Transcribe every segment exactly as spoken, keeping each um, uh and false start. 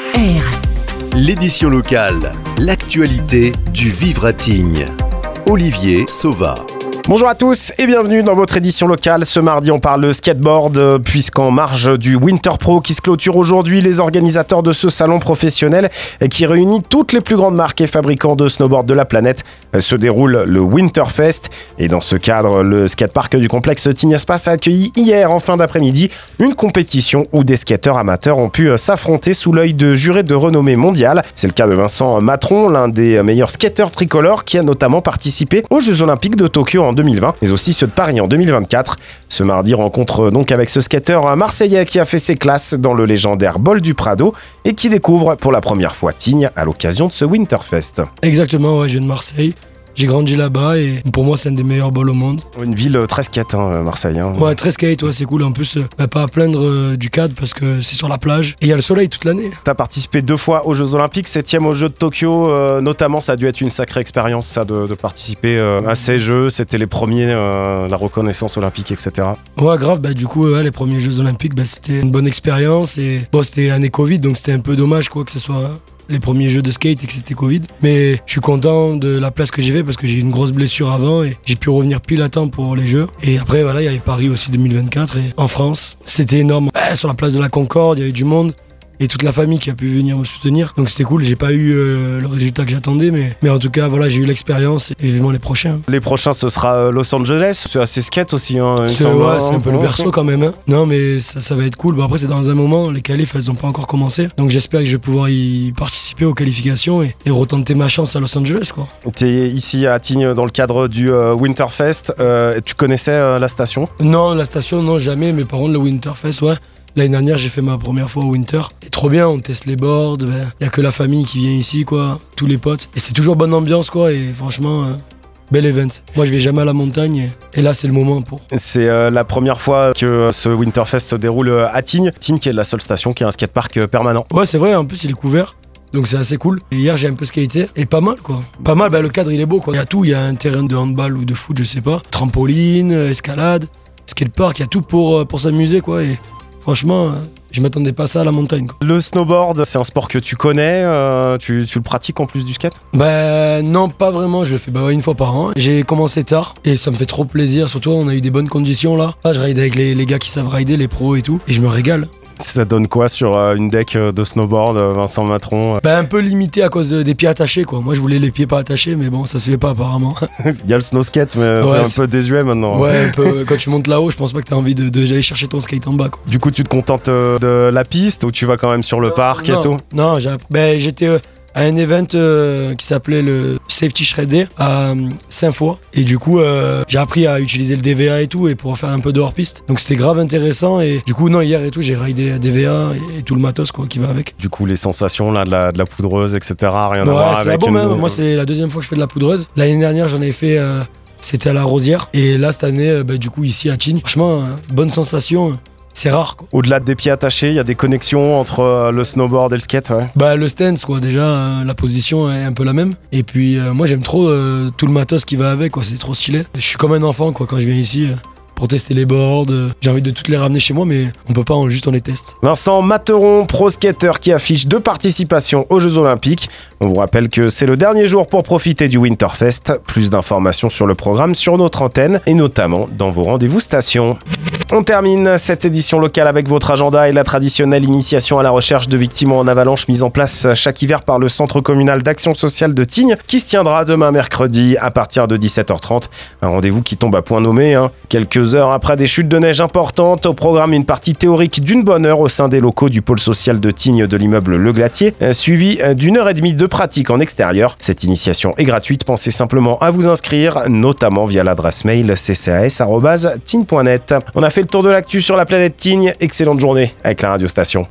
R. L'édition locale, l'actualité du Vivre à Tignes. Olivier Sauva. Bonjour à tous et bienvenue dans votre édition locale. Ce mardi, on parle skateboard puisqu'en marge du Winter Pro qui se clôture aujourd'hui, les organisateurs de ce salon professionnel qui réunit toutes les plus grandes marques et fabricants de snowboard de la planète se déroule le Winterfest. Et dans ce cadre, le skatepark du complexe Tignes Espace a accueilli hier en fin d'après-midi une compétition où des skateurs amateurs ont pu s'affronter sous l'œil de jurés de renommée mondiale. C'est le cas de Vincent Matron, l'un des meilleurs skateurs tricolores qui a notamment participé aux Jeux Olympiques de Tokyo en deux mille vingt, mais aussi ceux de Paris en deux mille vingt-quatre. Ce mardi, rencontre donc avec ce skateur marseillais qui a fait ses classes dans le légendaire Bol du Prado et qui découvre pour la première fois Tignes à l'occasion de ce Winterfest. Exactement, ouais, je viens de Marseille. J'ai grandi là-bas et pour moi, c'est un des meilleurs bols au monde. Une ville très skate, hein, Marseille. Hein. Ouais, très skate, ouais, c'est cool. En plus, bah, pas à plaindre euh, du cadre parce que c'est sur la plage et il y a le soleil toute l'année. T'as participé deux fois aux Jeux Olympiques, septième aux Jeux de Tokyo, euh, notamment. Ça a dû être une sacrée expérience, ça, de, de participer euh, à ces Jeux. C'était les premiers, euh, la reconnaissance olympique, et cetera. Ouais, grave. Bah, du coup, ouais, les premiers Jeux Olympiques, bah, c'était une bonne expérience et bon, c'était année Covid, donc c'était un peu dommage, quoi, que ce soit les premiers jeux de skate et que c'était Covid. Mais je suis content de la place que j'ai fait parce que j'ai eu une grosse blessure avant et j'ai pu revenir pile à temps pour les jeux. Et après, voilà, il y avait Paris aussi deux mille vingt-quatre et en France. C'était énorme. Ouais, sur la place de la Concorde, il y avait du monde. Et toute la famille qui a pu venir me soutenir. Donc c'était cool, j'ai pas eu euh, le résultat que j'attendais, mais, mais en tout cas, voilà, j'ai eu l'expérience et vivement les prochains. Les prochains, ce sera Los Angeles, c'est assez skate aussi. Hein, c'est ouais, c'est un peu le berceau quand même. Hein. Non, mais ça, ça va être cool. Bon, après, c'est dans un moment, les qualifs, elles ont pas encore commencé. Donc j'espère que je vais pouvoir y participer aux qualifications et, et retenter ma chance à Los Angeles, quoi. T'es ici à Tignes dans le cadre du euh, Winterfest. Euh, tu connaissais euh, la station ? Non, la station, non, jamais. Mais par contre, le Winterfest, ouais. L'année dernière, j'ai fait ma première fois au Winter. Et trop bien, on teste les boards. Il ben, n'y a que la famille qui vient ici, quoi. Tous les potes. Et c'est toujours bonne ambiance, quoi. Et franchement, euh, bel event. Moi, je vais jamais à la montagne. Et, et là, c'est le moment pour. C'est euh, la première fois que ce Winterfest se déroule à Tignes. Tignes qui est la seule station qui a un skatepark permanent. Ouais, c'est vrai. En plus, il est couvert. Donc c'est assez cool. Et hier, j'ai un peu skaté. Et pas mal, quoi. Pas mal. Bah, le cadre, il est beau, quoi. Il y a tout. Il y a un terrain de handball ou de foot, je sais pas. Trampoline, escalade, skatepark. Il y a tout pour, pour s'amuser, quoi. Et franchement, je m'attendais pas à ça à la montagne, quoi. Le snowboard, c'est un sport que tu connais, euh, tu, tu le pratiques en plus du skate ? Bah non, pas vraiment, je le fais bah, une fois par an. J'ai commencé tard et ça me fait trop plaisir, surtout on a eu des bonnes conditions là. là je ride avec les, les gars qui savent rider, les pros et tout, et je me régale. Ça donne quoi sur euh, une deck de snowboard, Vincent Matron ? Bah un peu limité à cause de, des pieds attachés, quoi. Moi je voulais les pieds pas attachés, mais bon, ça se fait pas apparemment. Il y a le snow skate, mais ouais, c'est un c'est... peu désuet maintenant. Ouais, un peu, quand tu montes là-haut, je pense pas que t'as envie de, de, d'aller chercher ton skate en bas, quoi. Du coup, tu te contentes de la piste ou tu vas quand même sur le euh, parc non, et tout ? Non, j'ai, bah, j'étais euh, à un event euh, qui s'appelait le Safety Shredder à euh, Saint-Foy. Et du coup, euh, j'ai appris à utiliser le D V A et tout, et pour faire un peu de hors-piste. Donc c'était grave intéressant. Et du coup, non, hier et tout, j'ai ridé D V A et, et tout le matos, quoi, qui va avec. Du coup, les sensations là, de, la, de la poudreuse, et cetera, rien ouais, à voir c'est avec bon, une... même. Moi, c'est la deuxième fois que je fais de la poudreuse. L'année dernière, j'en ai fait... Euh, c'était à la Rosière. Et là, cette année, euh, bah, du coup, ici à Tignes. Franchement, euh, bonne sensation. C'est rare, quoi. Au-delà des pieds attachés, il y a des connexions entre euh, le snowboard et le skate, ouais. Bah le stance, quoi, déjà, euh, la position est un peu la même. Et puis euh, moi j'aime trop euh, tout le matos qui va avec, quoi, c'est trop stylé. Je suis comme un enfant, quoi, quand je viens ici euh, pour tester les boards. Euh, j'ai envie de toutes les ramener chez moi, mais on peut pas, on, juste on les teste. Vincent Matron, pro skater qui affiche deux participations aux Jeux Olympiques. On vous rappelle que c'est le dernier jour pour profiter du Winterfest. Plus d'informations sur le programme sur notre antenne et notamment dans vos rendez-vous stations. On termine cette édition locale avec votre agenda et la traditionnelle initiation à la recherche de victimes en avalanche mise en place chaque hiver par le Centre communal d'action sociale de Tignes qui se tiendra demain mercredi à partir de dix-sept heures trente. Un rendez-vous qui tombe à point nommé, hein. Quelques heures après des chutes de neige importantes, au programme une partie théorique d'une bonne heure au sein des locaux du pôle social de Tignes de l'immeuble Le Glatier, suivi d'une heure et demie de pratique en extérieur. Cette initiation est gratuite, pensez simplement à vous inscrire, notamment via l'adresse mail c c a s arobase tignes point net. On a fait le tour de l'actu sur la planète Tignes. Excellente journée avec la radiostation.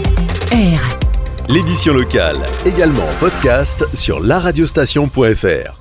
R. L'édition locale, également en podcast sur la radiostation point f r.